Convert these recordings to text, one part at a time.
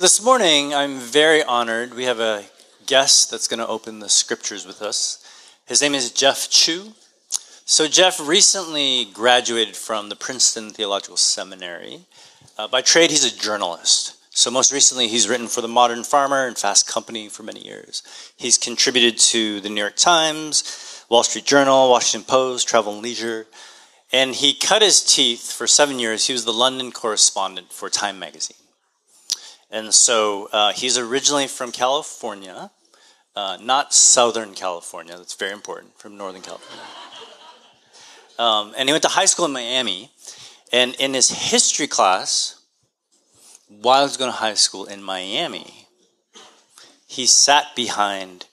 This morning, I'm very honored. We have a guest that's going to open the scriptures with us. His name is Jeff Chu. So Jeff recently graduated from the Princeton Theological Seminary. By trade, he's a journalist. So most recently, he's written for The Modern Farmer and Fast Company for many years. He's contributed to the New York Times, Wall Street Journal, Washington Post, Travel and Leisure. And he cut his teeth for 7 years. He was the London correspondent for Time magazine. And so he's originally from California, not Southern California. That's very important, from Northern California. And he went to high school in Miami. And in his history class, while he was going to high school in Miami, he sat behind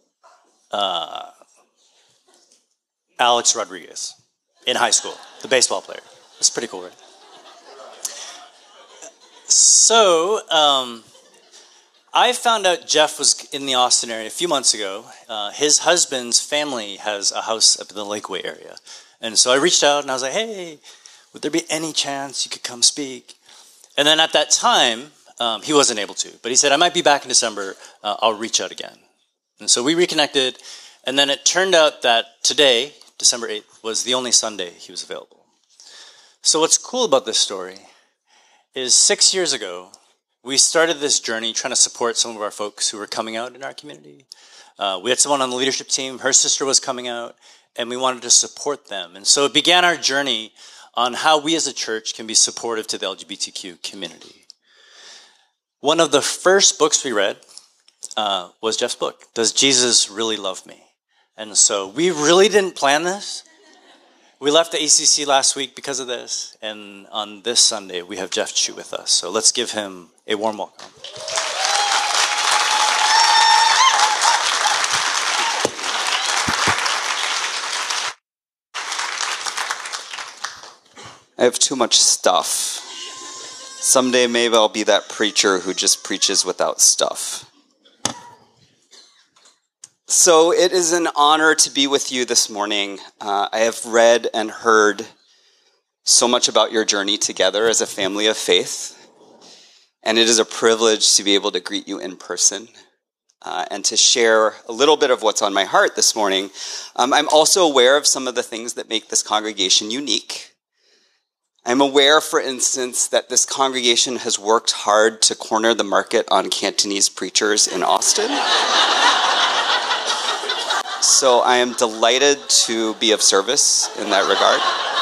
Alex Rodriguez in high school, the baseball player. That's pretty cool, right? So, I found out Jeff was in the Austin area a few months ago. His husband's family has a house up in the Lakeway area. And so I reached out and I was like, hey, would there be any chance you could come speak? And then at that time, he wasn't able to. But he said, I might be back in December. I'll reach out again. And so we reconnected. And then it turned out that today, December 8th, was the only Sunday he was available. So what's cool about this story is 6 years ago, we started this journey trying to support some of our folks who were coming out in our community. We had someone on the leadership team, her sister was coming out, and we wanted to support them. And so it began our journey on how we as a church can be supportive to the LGBTQ community. One of the first books we read was Jeff's book, Does Jesus Really Love Me? And so we really didn't plan this. We left the ACC last week because of this, and on this Sunday, we have Jeff Chu with us. So let's give him a warm welcome. I have too much stuff. Someday maybe I'll be that preacher who just preaches without stuff. So it is an honor to be with you this morning. I have read and heard so much about your journey together as a family of faith. And it is a privilege to be able to greet you in person and to share a little bit of what's on my heart this morning. I'm also aware of some of the things that make this congregation unique. I'm aware, for instance, that this congregation has worked hard to corner the market on Cantonese preachers in Austin. So I am delighted to be of service in that regard.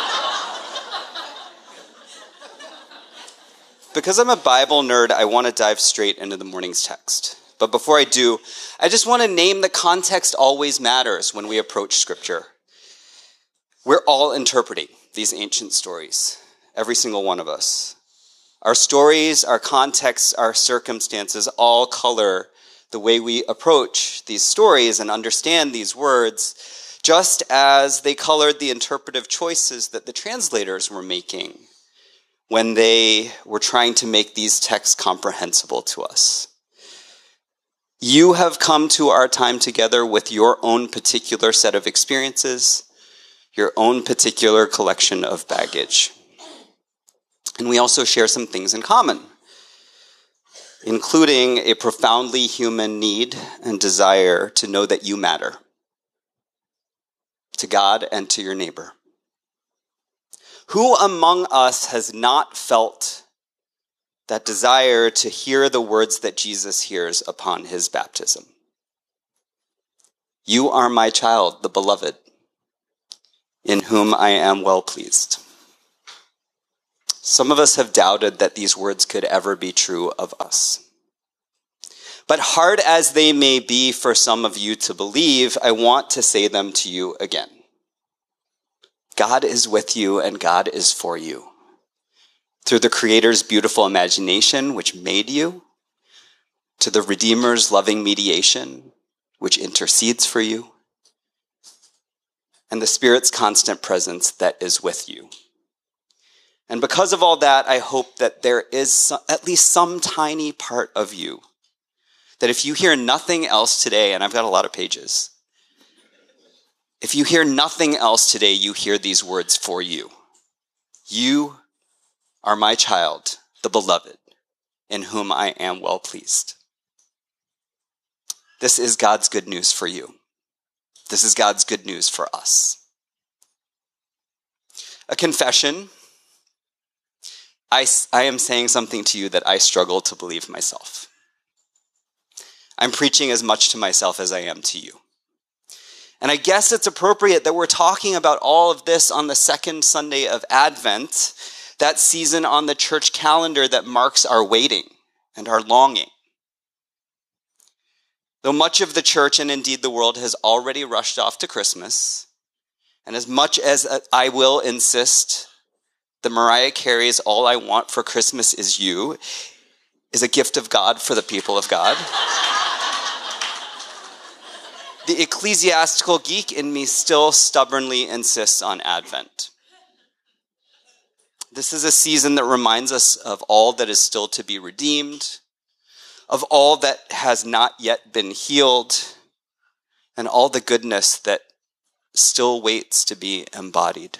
Because I'm a Bible nerd, I want to dive straight into the morning's text. But before I do, I just want to name the context always matters when we approach Scripture. We're all interpreting these ancient stories, every single one of us. Our stories, our contexts, our circumstances all color the way we approach these stories and understand these words, just as they colored the interpretive choices that the translators were making when they were trying to make these texts comprehensible to us. You have come to our time together with your own particular set of experiences, your own particular collection of baggage. And we also share some things in common, including a profoundly human need and desire to know that you matter to God and to your neighbor. Who among us has not felt that desire to hear the words that Jesus hears upon his baptism? You are my child, the beloved, in whom I am well pleased. Some of us have doubted that these words could ever be true of us. But hard as they may be for some of you to believe, I want to say them to you again. God is with you and God is for you. Through the Creator's beautiful imagination, which made you, to the Redeemer's loving mediation, which intercedes for you, and the Spirit's constant presence that is with you. And because of all that, I hope that there is at least some tiny part of you that if you hear nothing else today, and I've got a lot of pages, if you hear nothing else today, you hear these words for you. You are my child, the beloved, in whom I am well pleased. This is God's good news for you. This is God's good news for us. A confession. I am saying something to you that I struggle to believe myself. I'm preaching as much to myself as I am to you. And I guess it's appropriate that we're talking about all of this on the second Sunday of Advent, that season on the church calendar that marks our waiting and our longing. Though much of the church and indeed the world has already rushed off to Christmas, and as much as I will insist that Mariah Carey's All I Want for Christmas Is You is a gift of God for the people of God, the ecclesiastical geek in me still stubbornly insists on Advent. This is a season that reminds us of all that is still to be redeemed, of all that has not yet been healed, and all the goodness that still waits to be embodied.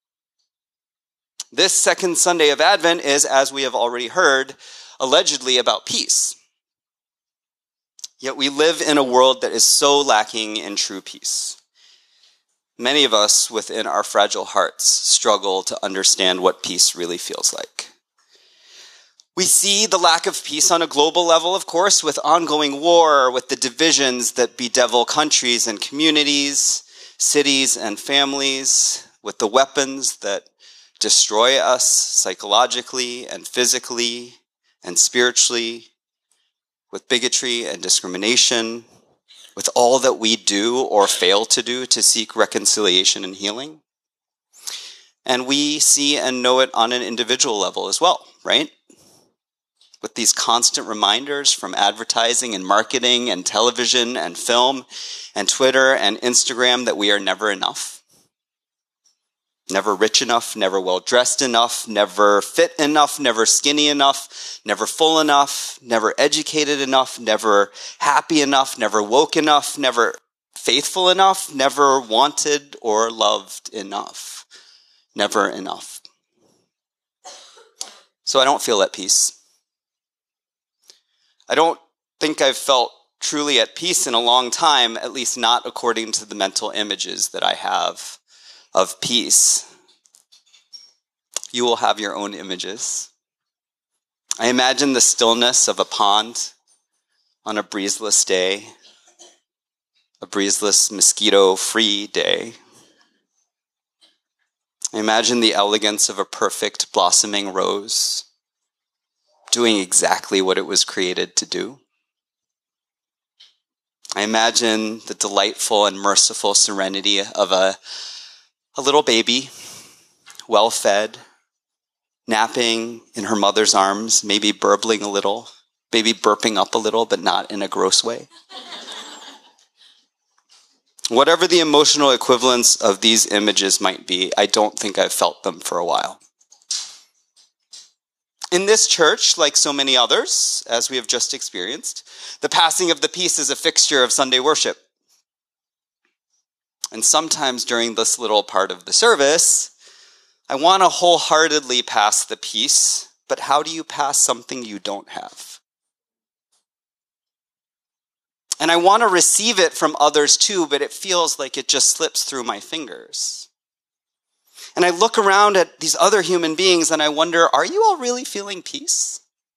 This second Sunday of Advent is, as we have already heard, allegedly about peace. Yet we live in a world that is so lacking in true peace. Many of us within our fragile hearts struggle to understand what peace really feels like. We see the lack of peace on a global level, of course, with ongoing war, with the divisions that bedevil countries and communities, cities and families, with the weapons that destroy us psychologically and physically and spiritually, with bigotry and discrimination, with all that we do or fail to do to seek reconciliation and healing. And we see and know it on an individual level as well, right? With these constant reminders from advertising and marketing and television and film and Twitter and Instagram that we are never enough. Never rich enough, never well-dressed enough, never fit enough, never skinny enough, never full enough, never educated enough, never happy enough, never woke enough, never faithful enough, never wanted or loved enough. Never enough. So I don't feel at peace. I don't think I've felt truly at peace in a long time, at least not according to the mental images that I have of peace. You will have your own images. I imagine the stillness of a pond on a breezeless day, a breezeless, mosquito-free day. I imagine the elegance of a perfect blossoming rose, doing exactly what it was created to do. I imagine the delightful and merciful serenity of a little baby, well-fed, napping in her mother's arms, maybe burbling a little, maybe burping up a little, but not in a gross way. Whatever the emotional equivalence of these images might be, I don't think I've felt them for a while. In this church, like so many others, as we have just experienced, the passing of the peace is a fixture of Sunday worship. And sometimes during this little part of the service, I want to wholeheartedly pass the peace, but how do you pass something you don't have? And I want to receive it from others too, but it feels like it just slips through my fingers. And I look around at these other human beings and I wonder, are you all really feeling peace?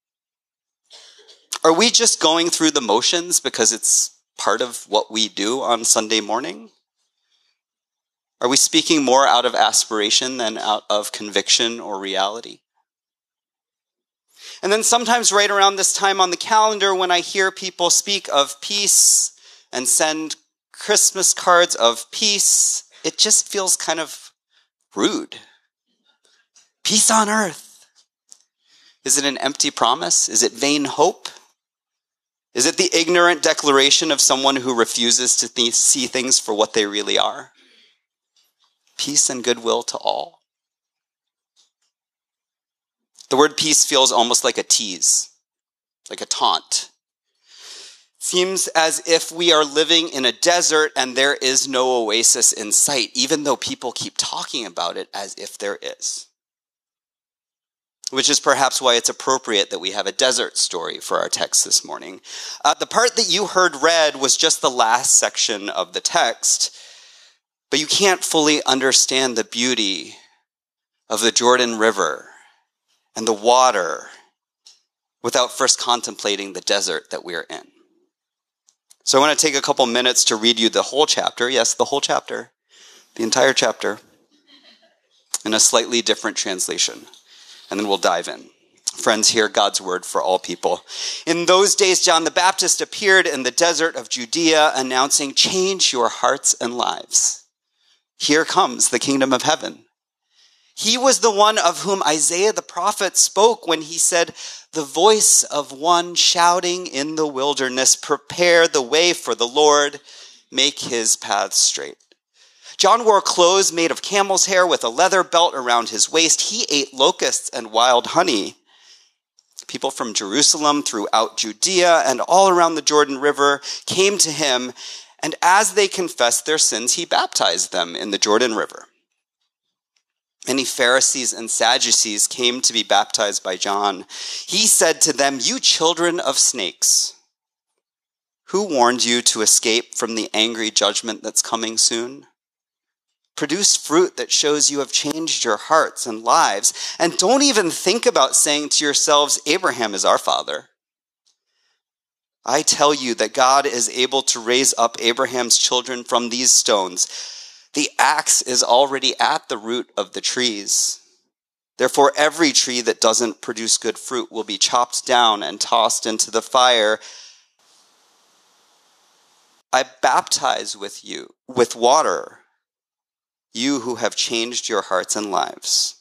Are we just going through the motions because it's part of what we do on Sunday morning? Are we speaking more out of aspiration than out of conviction or reality? And then sometimes right around this time on the calendar, when I hear people speak of peace and send Christmas cards of peace, it just feels kind of rude. Peace on earth. Is it an empty promise? Is it vain hope? Is it the ignorant declaration of someone who refuses to see things for what they really are? Peace and goodwill to all. The word peace feels almost like a tease, like a taunt. Seems as if we are living in a desert and there is no oasis in sight, even though people keep talking about it as if there is. which is perhaps why it's appropriate that we have a desert story for our text this morning. The part that you heard read was just the last section of the text, but you can't fully understand the beauty of the Jordan River and the water without first contemplating the desert that we're in. So I want to take a couple minutes to read you the whole chapter. Yes, the whole chapter, the entire chapter, in a slightly different translation. And then we'll dive in. Friends, hear God's word for all people. In those days, John the Baptist appeared in the desert of Judea, announcing, "Change your hearts and lives. Here comes the kingdom of heaven." He was the one of whom Isaiah the prophet spoke when he said, "The voice of one shouting in the wilderness, prepare the way for the Lord, make his paths straight." John wore clothes made of camel's hair with a leather belt around his waist. He ate locusts and wild honey. People from Jerusalem, throughout Judea, and all around the Jordan River came to him, and as they confessed their sins, he baptized them in the Jordan River. Many Pharisees and Sadducees came to be baptized by John. He said to them, "You children of snakes, who warned you to escape from the angry judgment that's coming soon? Produce fruit that shows you have changed your hearts and lives, and don't even think about saying to yourselves, 'Abraham is our father.' I tell you that God is able to raise up Abraham's children from these stones. The axe is already at the root of the trees. Therefore, every tree that doesn't produce good fruit will be chopped down and tossed into the fire. I baptize with water, you who have changed your hearts and lives.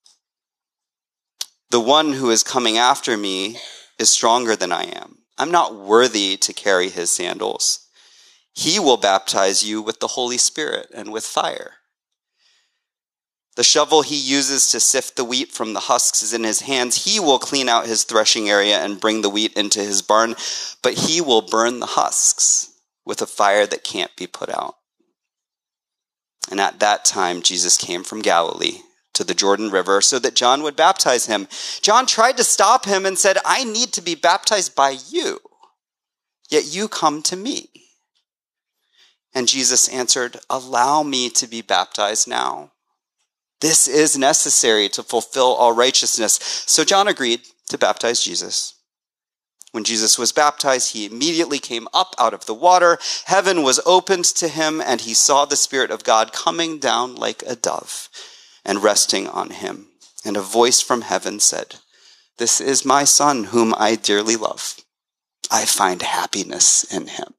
The one who is coming after me is stronger than I am. I'm not worthy to carry his sandals. He will baptize you with the Holy Spirit and with fire. The shovel he uses to sift the wheat from the husks is in his hands. He will clean out his threshing area and bring the wheat into his barn, but he will burn the husks with a fire that can't be put out." And at that time, Jesus came from Galilee to the Jordan River so that John would baptize him. John tried to stop him and said, "I need to be baptized by you, yet you come to me." And Jesus answered, "Allow me to be baptized now. This is necessary to fulfill all righteousness." So John agreed to baptize Jesus. When Jesus was baptized, he immediately came up out of the water. Heaven was opened to him, and he saw the Spirit of God coming down like a dove and resting on him. And a voice from heaven said, "This is my Son, whom I dearly love. I find happiness in him."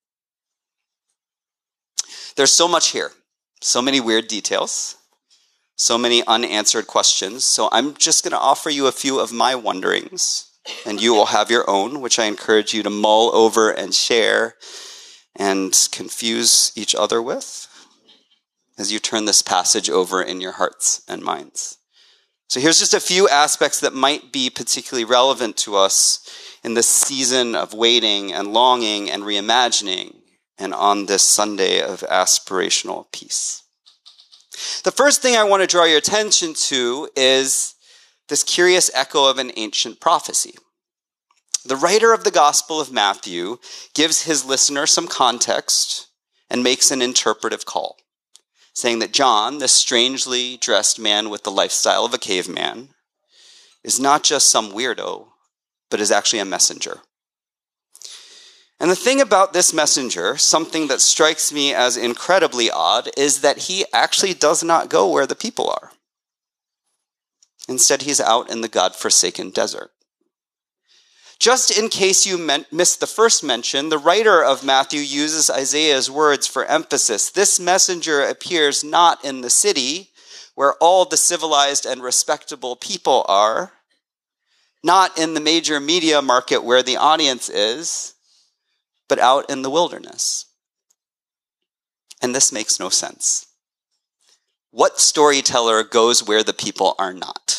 There's so much here, so many weird details, so many unanswered questions. So I'm just going to offer you a few of my wonderings, and you will have your own, which I encourage you to mull over and share and confuse each other with as you turn this passage over in your hearts and minds. So here's just a few aspects that might be particularly relevant to us in this season of waiting and longing and reimagining, and on this Sunday of aspirational peace. The first thing I want to draw your attention to is this curious echo of an ancient prophecy. The writer of the Gospel of Matthew gives his listener some context and makes an interpretive call, saying that John, this strangely dressed man with the lifestyle of a caveman, is not just some weirdo, but is actually a messenger. And the thing about this messenger, something that strikes me as incredibly odd, is that he actually does not go where the people are. Instead, he's out in the God-forsaken desert. Just in case you missed the first mention, the writer of Matthew uses Isaiah's words for emphasis. This messenger appears not in the city, where all the civilized and respectable people are, not in the major media market where the audience is, but out in the wilderness. And this makes no sense. What storyteller goes where the people are not?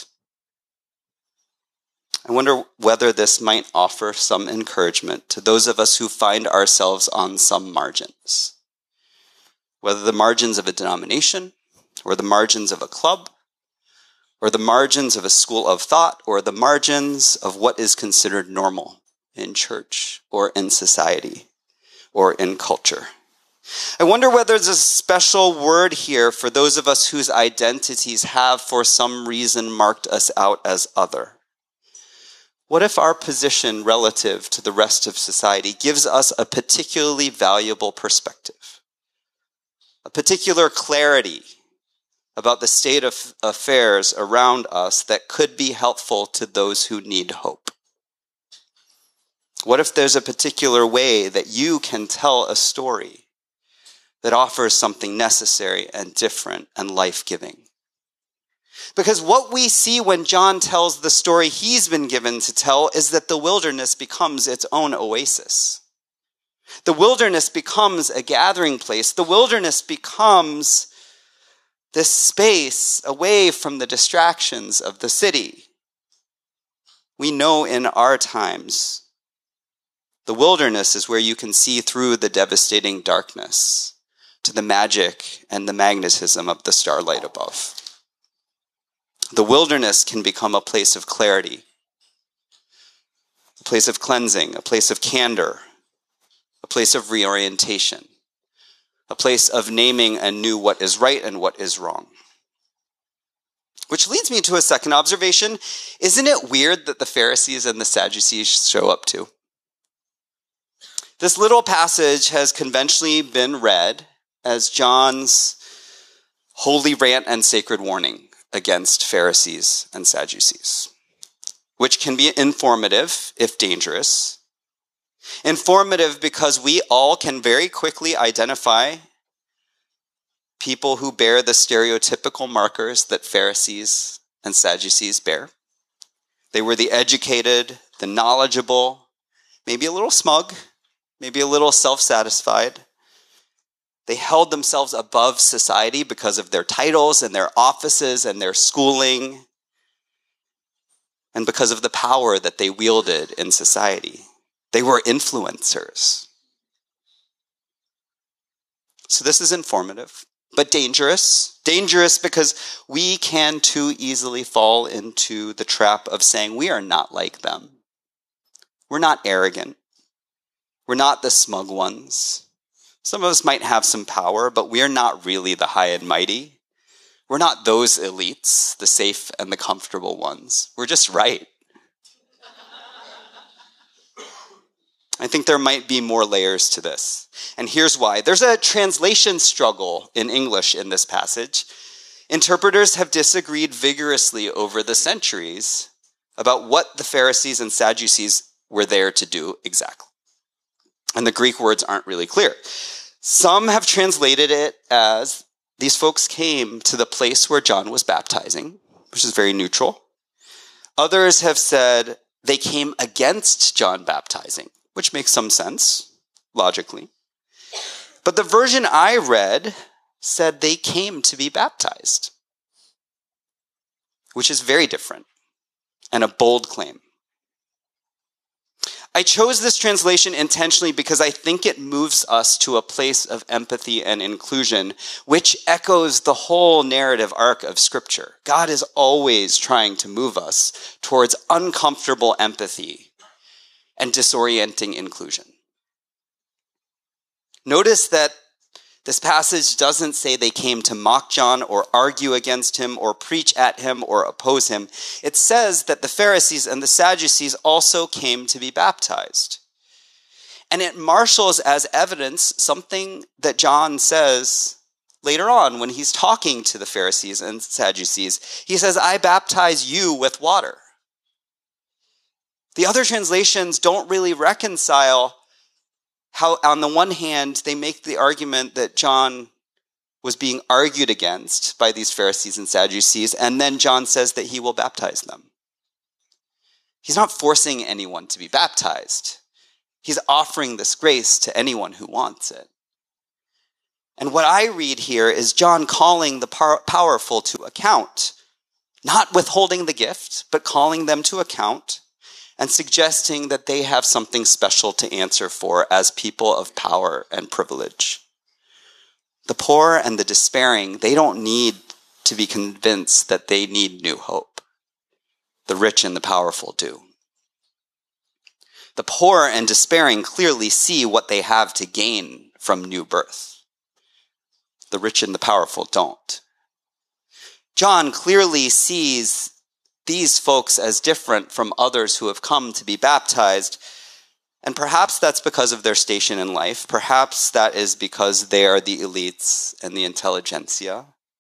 I wonder whether this might offer some encouragement to those of us who find ourselves on some margins. Whether the margins of a denomination, or the margins of a club, or the margins of a school of thought, or the margins of what is considered normal in church or in society or in culture. I wonder whether there's a special word here for those of us whose identities have for some reason marked us out as other. What if our position relative to the rest of society gives us a particularly valuable perspective, a particular clarity about the state of affairs around us that could be helpful to those who need hope? What if there's a particular way that you can tell a story that offers something necessary and different and life-giving? Because what we see when John tells the story he's been given to tell is that the wilderness becomes its own oasis. The wilderness becomes a gathering place. The wilderness becomes this space away from the distractions of the city. We know in our times, the wilderness is where you can see through the devastating darkness to the magic and the magnetism of the starlight above. The wilderness can become a place of clarity, a place of cleansing, a place of candor, a place of reorientation, a place of naming anew what is right and what is wrong. Which leads me to a second observation. Isn't it weird that the Pharisees and the Sadducees show up too? This little passage has conventionally been read as John's holy rant and sacred warning against Pharisees and Sadducees, which can be informative if dangerous. Informative because we all can very quickly identify people who bear the stereotypical markers that Pharisees and Sadducees bear. They were the educated, the knowledgeable, maybe a little smug, maybe a little self-satisfied. They held themselves above society because of their titles and their offices and their schooling, and because of the power that they wielded in society. They were influencers. So this is informative, but dangerous. Dangerous because we can too easily fall into the trap of saying we are not like them. We're not arrogant. We're not the smug ones. Some of us might have some power, but we're not really the high and mighty. We're not those elites, the safe and the comfortable ones. We're just right. I think there might be more layers to this. And here's why. There's a translation struggle in English in this passage. Interpreters have disagreed vigorously over the centuries about what the Pharisees and Sadducees were there to do exactly. And the Greek words aren't really clear. Some have translated it as these folks came to the place where John was baptizing, which is very neutral. Others have said they came against John baptizing, which makes some sense, logically. But the version I read said they came to be baptized, which is very different and a bold claim. I chose this translation intentionally because I think it moves us to a place of empathy and inclusion, which echoes the whole narrative arc of Scripture. God is always trying to move us towards uncomfortable empathy and disorienting inclusion. Notice that this passage doesn't say they came to mock John or argue against him or preach at him or oppose him. It says that the Pharisees and the Sadducees also came to be baptized. And it marshals as evidence something that John says later on when he's talking to the Pharisees and Sadducees. He says, I baptize you with water. The other translations don't really reconcile how, on the one hand, they make the argument that John was being argued against by these Pharisees and Sadducees, and then John says that he will baptize them. He's not forcing anyone to be baptized. He's offering this grace to anyone who wants it. And what I read here is John calling the powerful to account, not withholding the gift, but calling them to account, and suggesting that they have something special to answer for as people of power and privilege. The poor and the despairing, they don't need to be convinced that they need new hope. The rich and the powerful do. The poor and despairing clearly see what they have to gain from new birth. The rich and the powerful don't. John clearly sees these folks as different from others who have come to be baptized, and perhaps that's because of their station in life. Perhaps that is because they are the elites and the intelligentsia.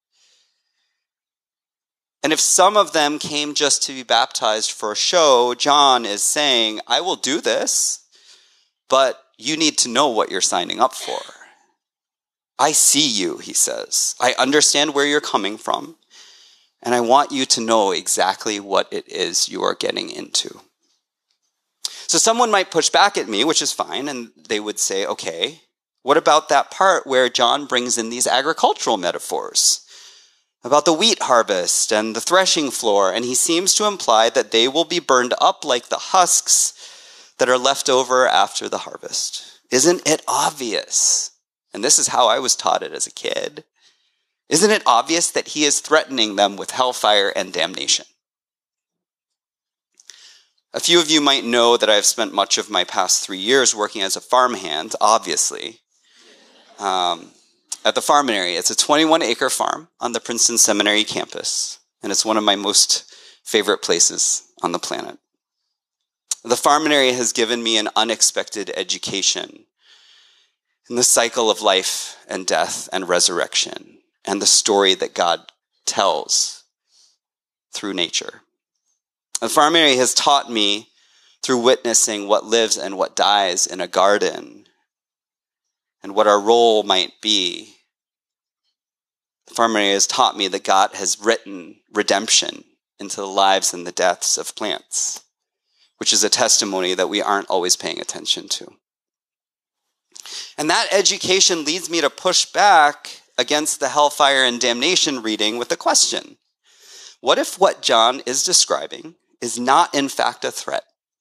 And if some of them came just to be baptized for a show, John is saying, I will do this, but you need to know what you're signing up for. I see you, he says. I understand where you're coming from, and I want you to know exactly what it is you are getting into. So someone might push back at me, which is fine, and they would say, okay, what about that part where John brings in these agricultural metaphors about the wheat harvest and the threshing floor, and he seems to imply that they will be burned up like the husks that are left over after the harvest. Isn't it obvious? And this is how I was taught it as a kid. Isn't it obvious that he is threatening them with hellfire and damnation? A few of you might know that I've spent much of my past 3 years working as a farmhand, obviously, at the Farminary. It's a 21-acre farm on the Princeton Seminary campus, and it's one of my most favorite places on the planet. The Farminary has given me an unexpected education in the cycle of life and death and resurrection, and the story that God tells through nature. The Farminary has taught me through witnessing what lives and what dies in a garden and what our role might be. The Farminary has taught me that God has written redemption into the lives and the deaths of plants, which is a testimony that we aren't always paying attention to. And that education leads me to push back against the hellfire and damnation reading with a question. What if what John is describing is not in fact a threat?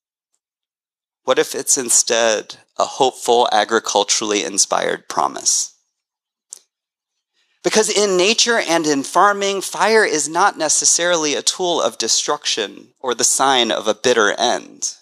What if it's instead a hopeful, agriculturally inspired promise? Because in nature and in farming, fire is not necessarily a tool of destruction or the sign of a bitter end.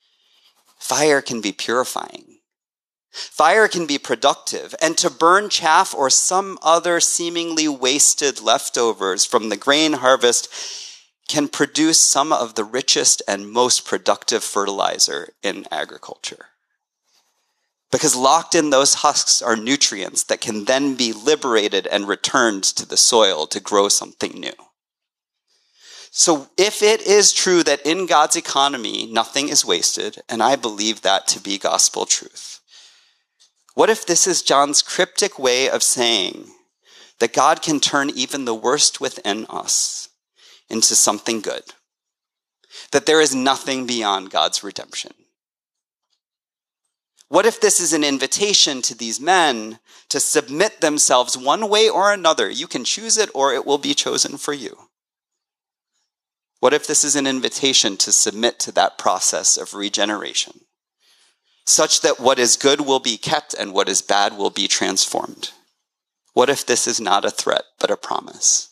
Fire can be purifying. Fire can be productive, and to burn chaff or some other seemingly wasted leftovers from the grain harvest can produce some of the richest and most productive fertilizer in agriculture. Because locked in those husks are nutrients that can then be liberated and returned to the soil to grow something new. So if it is true that in God's economy, nothing is wasted, and I believe that to be gospel truth, what if this is John's cryptic way of saying that God can turn even the worst within us into something good? That there is nothing beyond God's redemption? What if this is an invitation to these men to submit themselves one way or another? You can choose it or it will be chosen for you. What if this is an invitation to submit to that process of regeneration, such that what is good will be kept and what is bad will be transformed? What if this is not a threat, but a promise?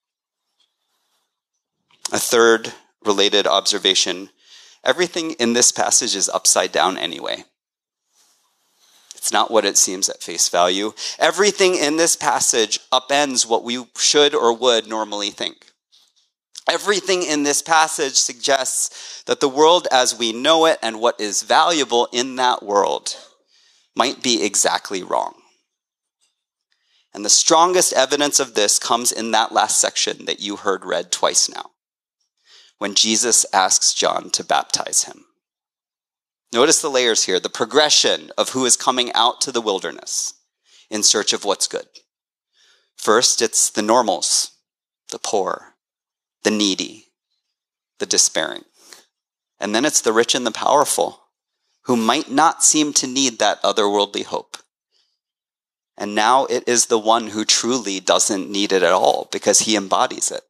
A third related observation: everything in this passage is upside down anyway. It's not what it seems at face value. Everything in this passage upends what we should or would normally think. Everything in this passage suggests that the world as we know it and what is valuable in that world might be exactly wrong. And the strongest evidence of this comes in that last section that you heard read twice now, when Jesus asks John to baptize him. Notice the layers here, the progression of who is coming out to the wilderness in search of what's good. First, it's the normals, the poor, the needy, the despairing. And then it's the rich and the powerful, who might not seem to need that otherworldly hope. And now it is the one who truly doesn't need it at all because he embodies it.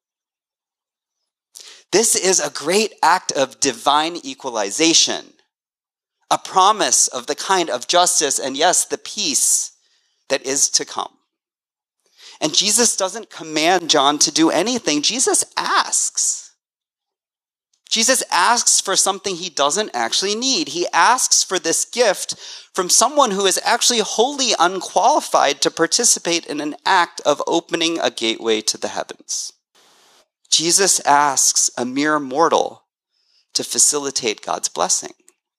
This is a great act of divine equalization, a promise of the kind of justice and, yes, the peace that is to come. And Jesus doesn't command John to do anything. Jesus asks. Jesus asks for something he doesn't actually need. He asks for this gift from someone who is actually wholly unqualified to participate in an act of opening a gateway to the heavens. Jesus asks a mere mortal to facilitate God's blessing.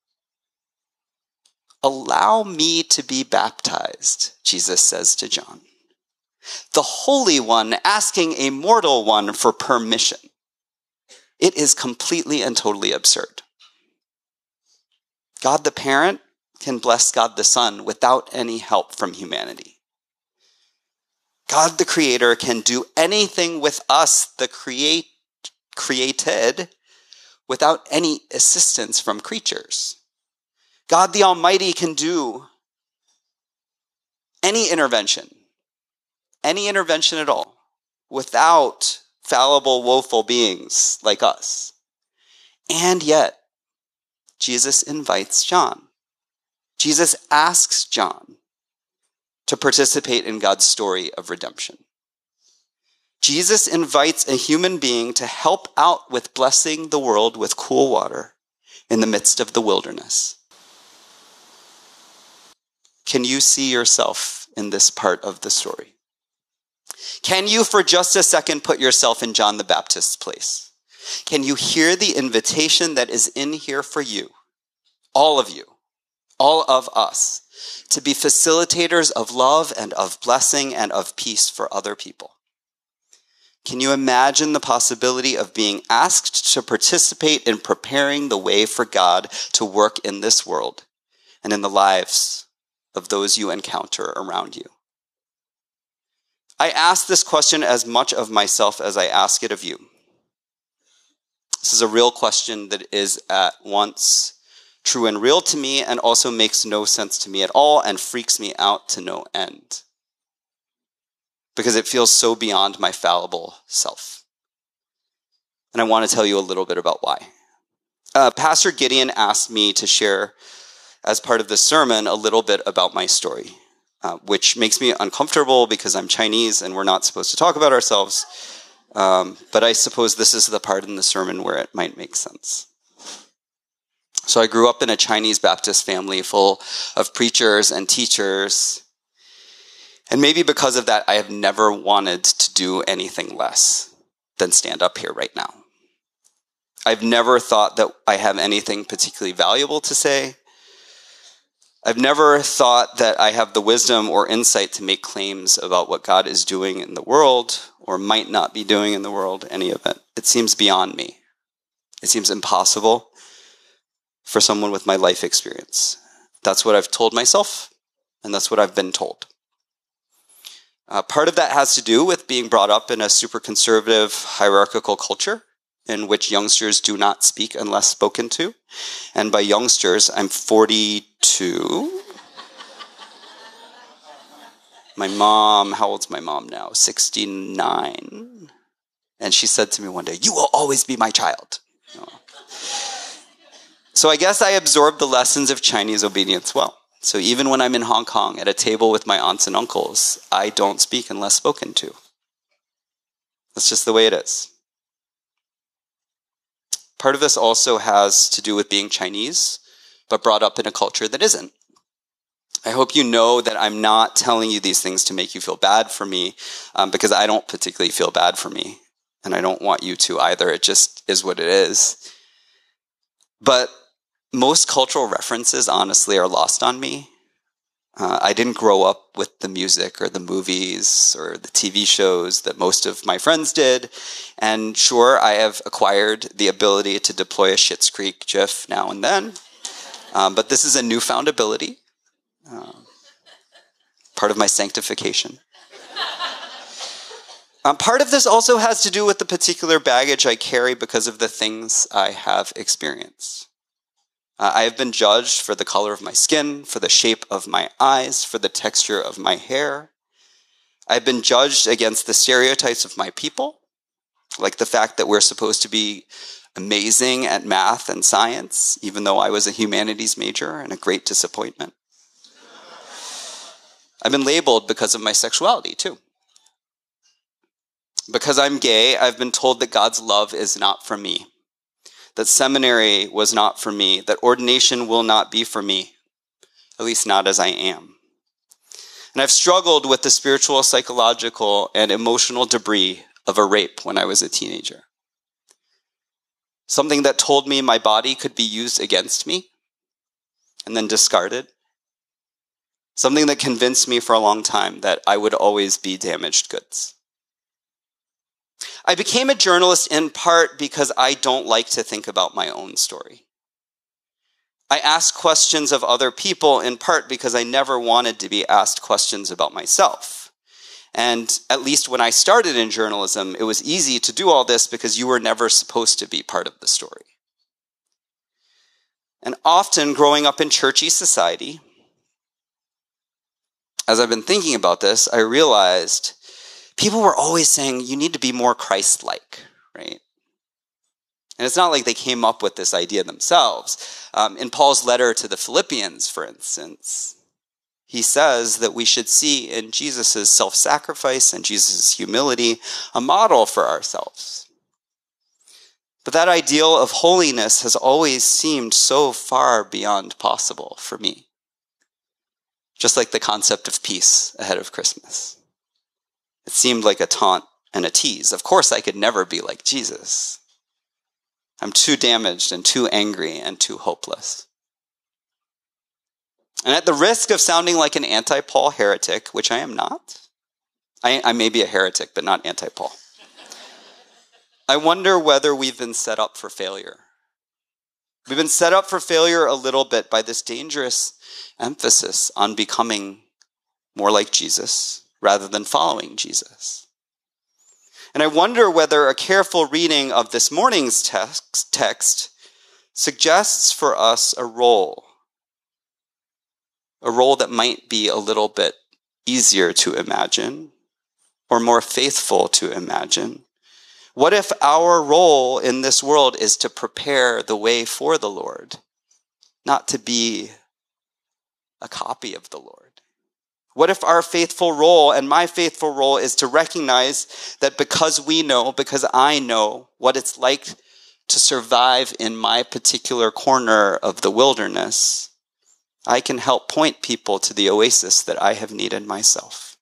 Allow me to be baptized, Jesus says to John. The Holy One asking a mortal one for permission. It is completely and totally absurd. God the parent can bless God the Son without any help from humanity. God the Creator can do anything with us, the created, without any assistance from creatures. God the Almighty can do any intervention at all, without fallible, woeful beings like us. And yet, Jesus invites John. Jesus asks John to participate in God's story of redemption. Jesus invites a human being to help out with blessing the world with cool water in the midst of the wilderness. Can you see yourself in this part of the story? Can you, for just a second, put yourself in John the Baptist's place? Can you hear the invitation that is in here for you, all of us, to be facilitators of love and of blessing and of peace for other people? Can you imagine the possibility of being asked to participate in preparing the way for God to work in this world and in the lives of those you encounter around you? I ask this question as much of myself as I ask it of you. This is a real question that is at once true and real to me and also makes no sense to me at all and freaks me out to no end, because it feels so beyond my fallible self. And I want to tell you a little bit about why. Pastor Gideon asked me to share, as part of the sermon, a little bit about my story. Which makes me uncomfortable because I'm Chinese and we're not supposed to talk about ourselves. But I suppose this is the part in the sermon where it might make sense. So I grew up in a Chinese Baptist family full of preachers and teachers. And maybe because of that, I have never wanted to do anything less than stand up here right now. I've never thought that I have anything particularly valuable to say. I've never thought that I have the wisdom or insight to make claims about what God is doing in the world or might not be doing in the world, any of it. It seems beyond me. It seems impossible for someone with my life experience. That's what I've told myself, and that's what I've been told. Part of that has to do with being brought up in a super conservative, hierarchical culture in which youngsters do not speak unless spoken to. And by youngsters, I'm 42. My mom, how old's my mom now? 69. And she said to me one day, "You will always be my child." So I guess I absorbed the lessons of Chinese obedience well. So even when I'm in Hong Kong at a table with my aunts and uncles, I don't speak unless spoken to. That's just the way it is. Part of this also has to do with being Chinese, but brought up in a culture that isn't. I hope you know that I'm not telling you these things to make you feel bad for me, because I don't particularly feel bad for me, and I don't want you to either. It just is what it is. But most cultural references, honestly, are lost on me. I didn't grow up with the music or the movies or the TV shows that most of my friends did. And sure, I have acquired the ability to deploy a Schitt's Creek GIF now and then. But this is a newfound ability, part of my sanctification. Part of this also has to do with the particular baggage I carry because of the things I have experienced. I have been judged for the color of my skin, for the shape of my eyes, for the texture of my hair. I've been judged against the stereotypes of my people, like the fact that we're supposed to be amazing at math and science, even though I was a humanities major and a great disappointment. I've been labeled because of my sexuality, too. Because I'm gay, I've been told that God's love is not for me, that seminary was not for me, that ordination will not be for me, at least not as I am. And I've struggled with the spiritual, psychological, and emotional debris of a rape when I was a teenager. Something that told me my body could be used against me and then discarded. Something that convinced me for a long time that I would always be damaged goods. I became a journalist in part because I don't like to think about my own story. I ask questions of other people in part because I never wanted to be asked questions about myself. And at least when I started in journalism, it was easy to do all this because you were never supposed to be part of the story. And often growing up in churchy society, as I've been thinking about this, I realized people were always saying, you need to be more Christ-like, right? And it's not like they came up with this idea themselves. In Paul's letter to the Philippians, for instance, he says that we should see in Jesus' self-sacrifice and Jesus' humility a model for ourselves. But that ideal of holiness has always seemed so far beyond possible for me. Just like the concept of peace ahead of Christmas. It seemed like a taunt and a tease. Of course, I could never be like Jesus. I'm too damaged and too angry and too hopeless. And at the risk of sounding like an anti-Paul heretic, which I am not, I may be a heretic, but not anti-Paul. I wonder whether we've been set up for failure. We've been set up for failure a little bit by this dangerous emphasis on becoming more like Jesus rather than following Jesus. And I wonder whether a careful reading of this morning's text suggests for us a role that might be a little bit easier to imagine or more faithful to imagine. What if our role in this world is to prepare the way for the Lord, not to be a copy of the Lord? What if our faithful role and my faithful role is to recognize that because I know what it's like to survive in my particular corner of the wilderness, I can help point people to the oasis that I have needed myself.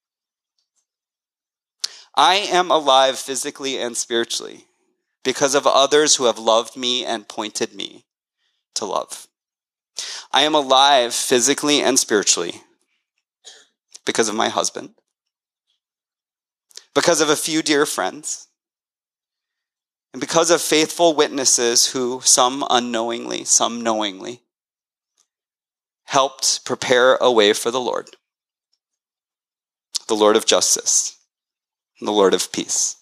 I am alive physically and spiritually because of others who have loved me and pointed me to love. I am alive physically and spiritually because of my husband, because of a few dear friends, and because of faithful witnesses who, some unknowingly, some knowingly, helped prepare a way for the Lord of justice, the Lord of peace.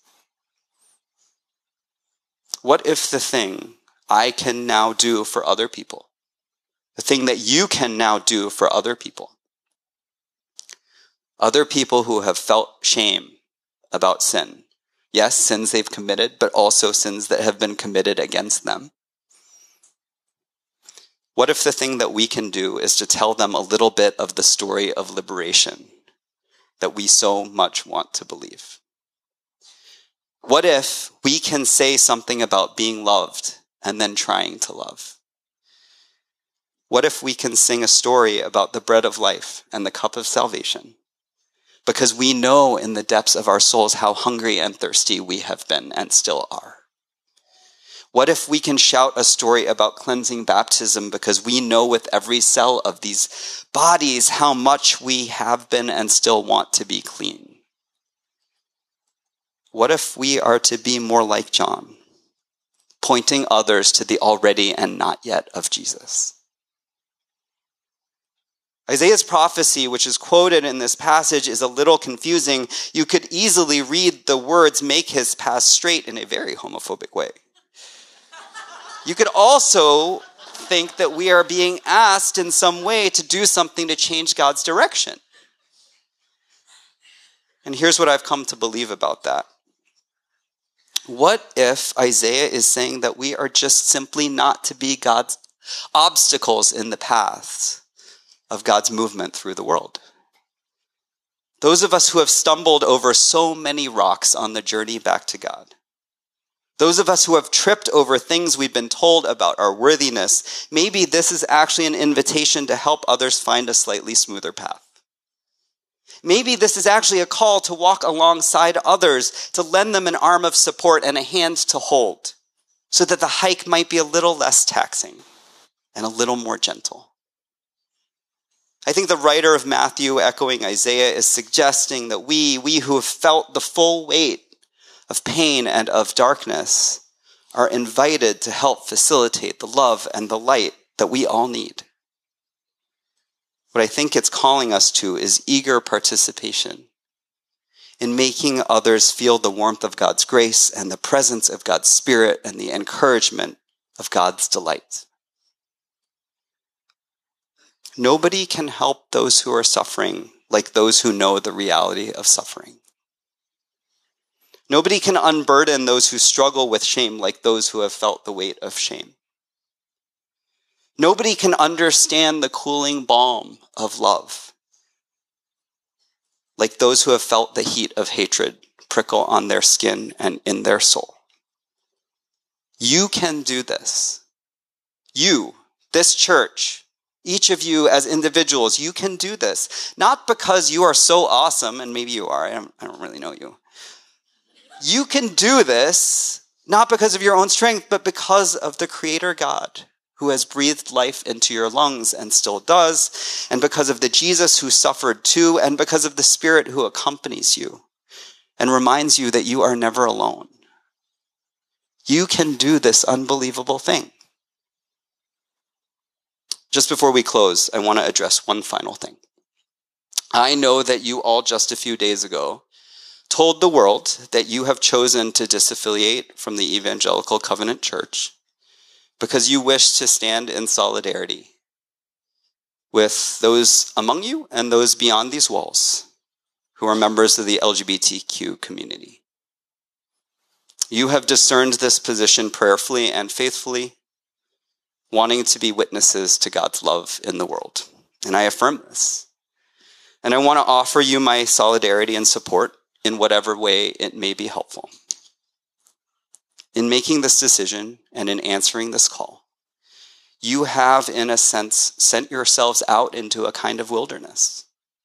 What if the thing I can now do for other people, the thing that you can now do for other people who have felt shame about sin, yes, sins they've committed, but also sins that have been committed against them. What if the thing that we can do is to tell them a little bit of the story of liberation that we so much want to believe? What if we can say something about being loved and then trying to love? What if we can sing a story about the bread of life and the cup of salvation? Because we know in the depths of our souls how hungry and thirsty we have been and still are. What if we can shout a story about cleansing baptism because we know with every cell of these bodies how much we have been and still want to be clean? What if we are to be more like John, pointing others to the already and not yet of Jesus? Isaiah's prophecy, which is quoted in this passage, is a little confusing. You could easily read the words, "make his path straight," in a very homophobic way. You could also think that we are being asked in some way to do something to change God's direction. And here's what I've come to believe about that. What if Isaiah is saying that we are just simply not to be God's obstacles in the paths of God's movement through the world? Those of us who have stumbled over so many rocks on the journey back to God. Those of us who have tripped over things we've been told about our worthiness, maybe this is actually an invitation to help others find a slightly smoother path. Maybe this is actually a call to walk alongside others, to lend them an arm of support and a hand to hold, so that the hike might be a little less taxing and a little more gentle. I think the writer of Matthew, echoing Isaiah, is suggesting that we who have felt the full weight of pain and of darkness are invited to help facilitate the love and the light that we all need. What I think it's calling us to is eager participation in making others feel the warmth of God's grace and the presence of God's Spirit and the encouragement of God's delight. Nobody can help those who are suffering like those who know the reality of suffering. Nobody can unburden those who struggle with shame like those who have felt the weight of shame. Nobody can understand the cooling balm of love like those who have felt the heat of hatred prickle on their skin and in their soul. You can do this. You, this church, each of you as individuals, you can do this. Not because you are so awesome, and maybe you are, I don't really know you. You can do this not because of your own strength, but because of the Creator God who has breathed life into your lungs and still does, and because of the Jesus who suffered too, and because of the Spirit who accompanies you and reminds you that you are never alone. You can do this unbelievable thing. Just before we close, I want to address one final thing. I know that you all just a few days ago told the world that you have chosen to disaffiliate from the Evangelical Covenant Church because you wish to stand in solidarity with those among you and those beyond these walls who are members of the LGBTQ community. You have discerned this position prayerfully and faithfully, wanting to be witnesses to God's love in the world. And I affirm this. And I want to offer you my solidarity and support in whatever way it may be helpful. In making this decision and in answering this call, you have, in a sense, sent yourselves out into a kind of wilderness.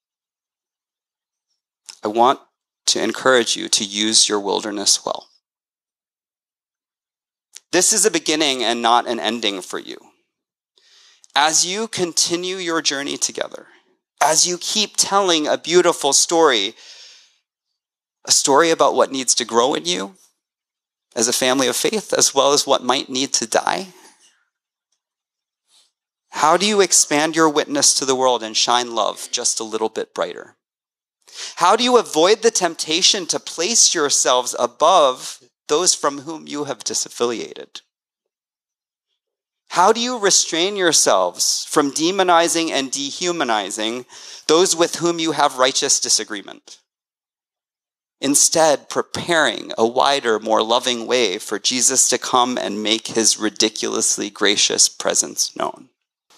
I want to encourage you to use your wilderness well. This is a beginning and not an ending for you. As you continue your journey together, as you keep telling a beautiful story, a story about what needs to grow in you as a family of faith, as well as what might need to die, how do you expand your witness to the world and shine love just a little bit brighter? How do you avoid the temptation to place yourselves above those from whom you have disaffiliated? How do you restrain yourselves from demonizing and dehumanizing those with whom you have righteous disagreement? Instead, preparing a wider, more loving way for Jesus to come and make his ridiculously gracious presence known.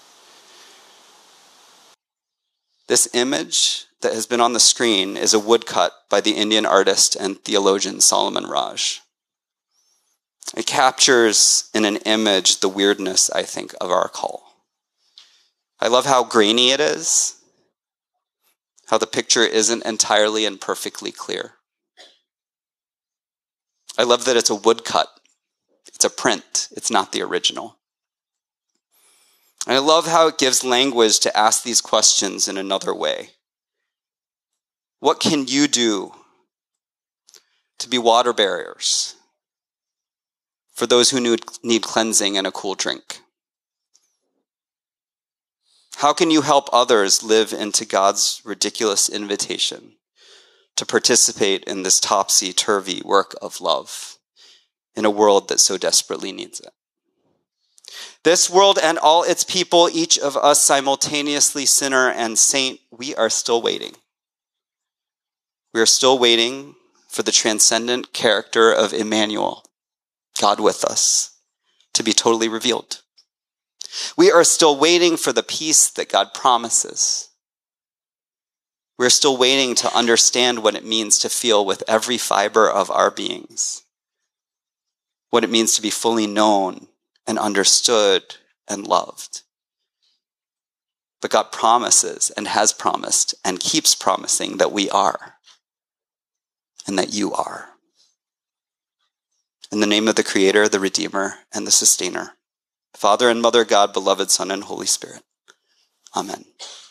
This image that has been on the screen is a woodcut by the Indian artist and theologian Solomon Raj. It captures in an image the weirdness, I think, of our call. I love how grainy it is, how the picture isn't entirely and perfectly clear. I love that it's a woodcut. It's a print. It's not the original. And I love how it gives language to ask these questions in another way. What can you do to be water barriers for those who need cleansing and a cool drink? How can you help others live into God's ridiculous invitation to participate in this topsy-turvy work of love in a world that so desperately needs it? This world and all its people, each of us simultaneously sinner and saint, we are still waiting. We are still waiting for the transcendent character of Emmanuel, God with us, to be totally revealed. We are still waiting for the peace that God promises. We're still waiting to understand what it means to feel with every fiber of our beings, what it means to be fully known and understood and loved. But God promises and has promised and keeps promising that we are, and that you are. In the name of the Creator, the Redeemer, and the Sustainer, Father and Mother God, beloved Son and Holy Spirit. Amen.